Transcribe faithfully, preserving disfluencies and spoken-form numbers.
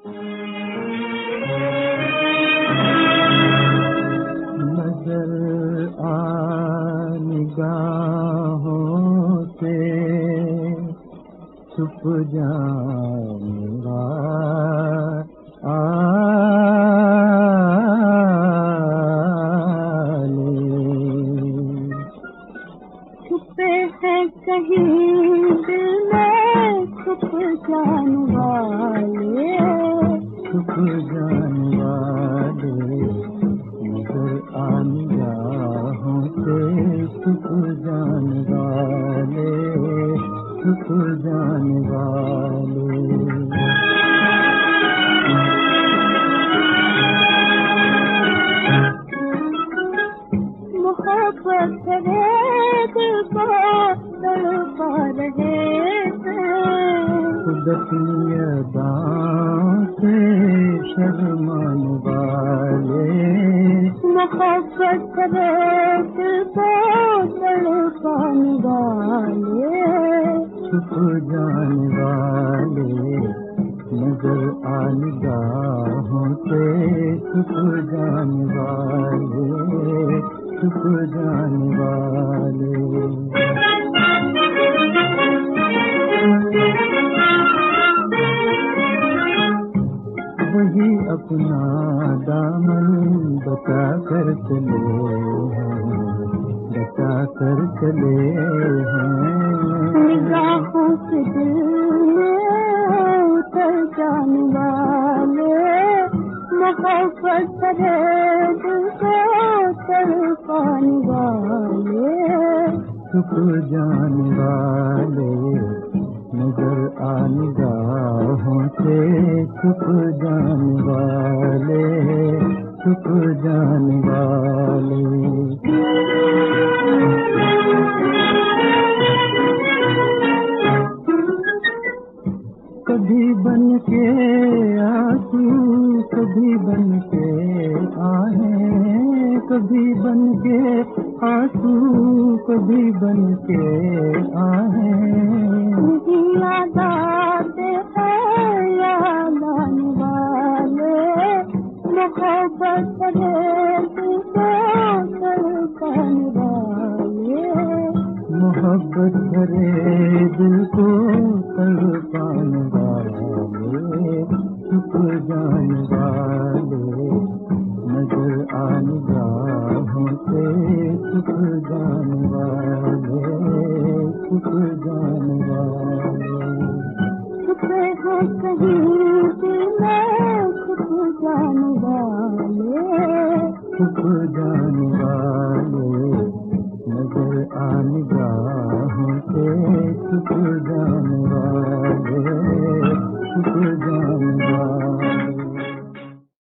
नजर आ निगाहों से छुप जाऊंगा, छुपे हैं कहीं दिल में छुप जाने वाले, छुप जाने वाले नजर आ निगाहों से छुप जाने वाले, छुप जाने वाले। मोहब्बत करे दिल को तड़पा रहे खुद अपनी अदाओं से शर्माने वाले, मोहब्बत करे दिल को तड़पाने वाले, छुप जाने वाले नजर आ निगाहों से छुप जाने वाले, छुप जाने वाले। वही अपना दामन बता कर चले हैं, बता कर चले हैं, निगाहों से दिल में उतर जाने वाले, मोहब्बत करे दिल को तड़पाने वाले, छुप जाने वाले नजर आ निगाहों से छुप जाने वाले, छुप जाने वाले। कभी बन के आंसू, कभी बन के आहें, कभी बन के आंसू, कभी बन के आहें, याद आते हैं याद आने वाले, मोहब्बत करे दिल को तड़पाने वाले, मोहब्बत भरे दिल को तड़पाने वाले, छुप जाने वाले नजर आ निगाहों से छुप जाने वाले, छुप जाने वाले। छुपे हैं कहीं दिल में छुप जाने वाले, छुप जाने वाले नजर आ निगाहों से छुप जाने वाले, छुप जाने वाले।